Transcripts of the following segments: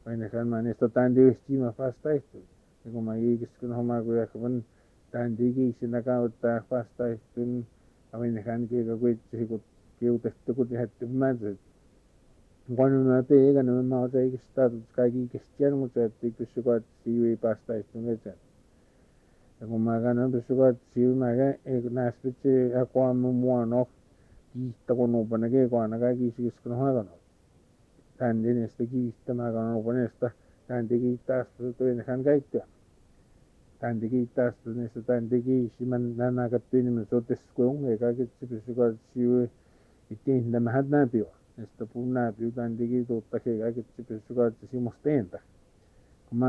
Ainakaan mä niistä tandiusti mä vastaistun. Ja kun mä iikiskin hommaa kun jakvan tandiikin nakauttaa vastaistun. Ainakaan kieka kuitsi kun kiutettu kun tehty mätset. Kun mä tein mä oon iikistä kaikki kestiän mutta että kysy kun siivi vastaistun etsä. Ja kun mä kannan pysy kun siivi mä ei näspitsi ja kun mä muono kiihtä kun upana keikoana kaikki isikiskin hoikana. Tändinestä kiittämään kannupaneesta tändi kiittää toinen käyttöä. Tändi kiittää niistä tändi kiisimän nämäkattiin nimen soteskuun eikä kitsi pysyä sivu ittiin tämä hän näpio. Näistä puun näpio tändi kiitotta eikä kitsi pysyä simusteenta. Kun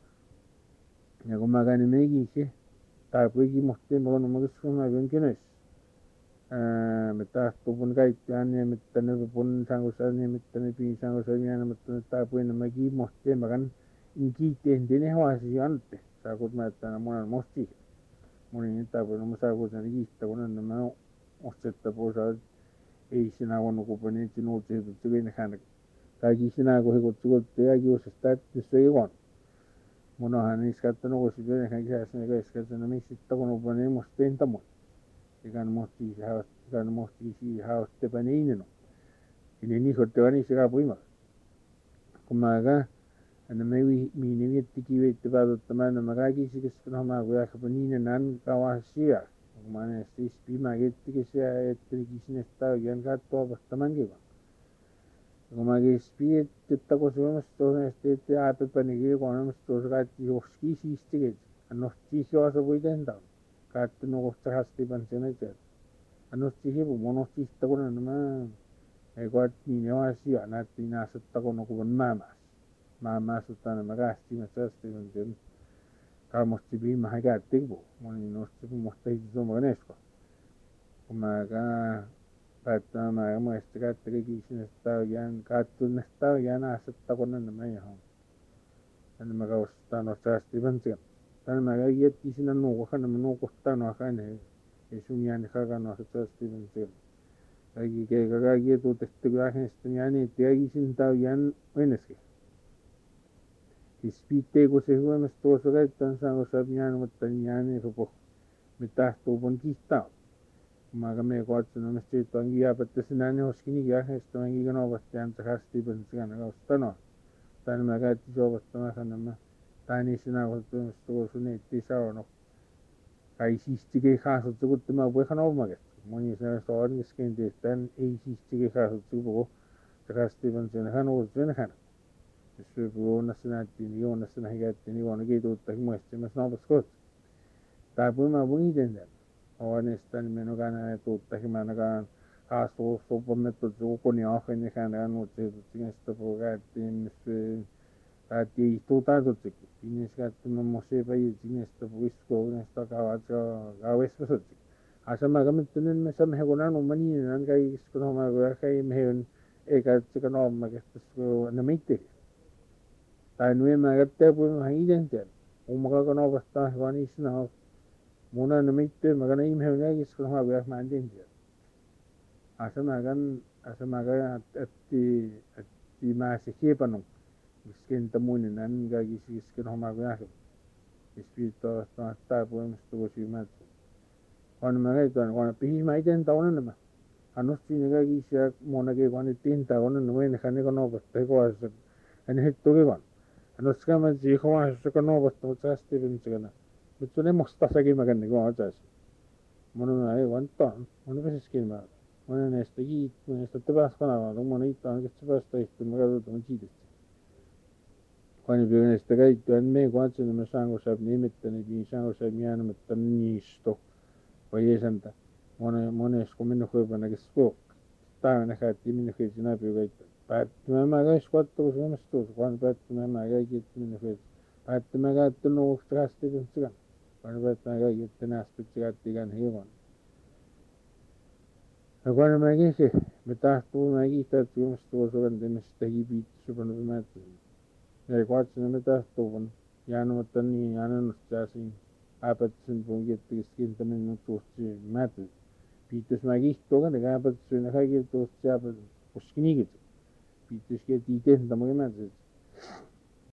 mä käyn meikiksi tai kuitenkin mohtiin mulla on maksuun mä kynkinöis. Mitä tupun käyttöön ja mitä ne tupun sangusan ja mitä ne piisangusan ja mitä ne tapuin nämä kiimohtiin mä kan kiitteen ne hoasi antti saakut mä että monen mosti monin tapuin mä saakut ne kiittää kun nämä ostetta poisa ei sinä on kupani sinut se tuli hän kaikki sinä kun he kutsuvat ja kiusasta että se ei on monahan niissä kattanut kun se vielä hän käsi ne käsketään miksi kun kupani mostiin tamu ikan mohti si hauste paninin. Ini ni hotte ani sega puima. Kumaga ana mai mi vietti kivetti päätöttämään nämä kaikki sikiskin hommaa kun ehkä paninin nan kawasia. Kumane siis pima gettikin se että kisinesta oikein katsoa vastamankin. Kumagi spiet että kun suomessa toisesta että apepanikin kun on tuossa kaikki joski siistikin. Annosti jossa voi tehdä. Katsoin kohta hastipan sen eteen. Annosti hivu monosti kun nämä ei koet niin jo asia näytti näistä kun on mämäs että nämä kästimet säästivät sen kalmosti viimehän käyttiin kun moni nosti kun mohti hitti suomen esko. Kun mä päättämään mä ja muista käyttäkin kiisinestä oikein katsoneesta oikein näistä kun nämä ihan. Nämä kaustaa no säästivät sen. Tänne mä jätti sinne nuukohan nämä nuukottaa nuokaan ei sun jäänyt kakanoa se säästivän sen. Kaikki tuutesti kun ähnestä jäänyt jäisin tau jään menneskin. Siis piittei kun se huomesta tuossa käyttää saanko saa jäänyt mutta jäänyt sopo mitä tuupon kiittää. Mä me koetsin omasta siitä on kiäpättä sinä ne hoskin ähnestä mä kiikan ovasta jääntä säästivän sen kaustanoa. Tänne mä käytti sovastamaan nämä. Tai niin sinä kun tuossa netti saanut. Kai siistikin kaasuttu kun tämä voi hän omakin. Moni se on kesken tämän ei siistikin kaasuttu koko takaisin sen hän on sen hän. Jos vuonnassa näyttiin niin vuonnassa näin käytiin niin vuonna kiituuttakin muistimassa naapassa kohta. Tai puhumaan mun iten. Oonesta niin minun kannan tuuttakin mä ainakaan kaasuu sopamettu suukoni ahven ja hän annut se tutkimusta kun käytiin päätti tuutaan tutkikin. Sinne käyttämään mosee päin sinne puistoon näistä kaavessa sotsi. Asema kamittunen me saamme hekonan omani nan kai kun homma kun kai me on eikä se nomma kestas kun namitti. Tai nyt mä käyttää puhumaan identään. Umma kun ovasta vaan isna. Muna namitti mä kan ihme on kai kun homma kun mä en tiedä. Asema kan että mä se kiepanut. Miskin tamuinen nan kaikki siskin homma kun ähken. Ispittaa tai puhumista kun syymät. On mä käytän kun pihimä iten tauna nämä. Annosti ne kaikki siellä monakin kun nyt tinta on noin hän kun nopeasti kohdassa. Hän hettukin vaan. Annosti mä siihen kohdassa kun nopeasti mutta säästi vinsikana. Mutta ne musta säkin mä kännen kun otsais. Mun ei vantaa. Mun pesiskin mä. Mun näistä näistä täpäs kanavaa. Mun niitä on ketsi päästä istuun. Mä katsotaan kiitosti. Kun näistä käyttöön me kun atsin mä saanko saab nimittäni niin saanko saab jäämättä niisto. Vai jäsentä. Mones kun minun huipana keskuuk. Päivänä käytiin minun huipana näpyy käyttöön. Päättymään mä käis katsoa Suomesta tuossa. Kun päättymään mä kaikki että minun huipana. Päättymään käyttöön nuukosta kästivän sikan. Kun päättymään kaikki että näspitsi käyttiikään hieman. Ja kun mä kesi. Me tahtuu mä kiittää että Suomesta tuossa kantimista hiipiitti supannut määttyyn. Ja kun atsin me tahtuu jäämättä niin jäänyt sääsiin. Äpätsen puhun kettikiskin tämän tuosti määty. Piitus mä kihtoakaan, eikä äpätsen kaikki tuosti äpätsen. Koski niikin. Piitus ketti itse tämä määty.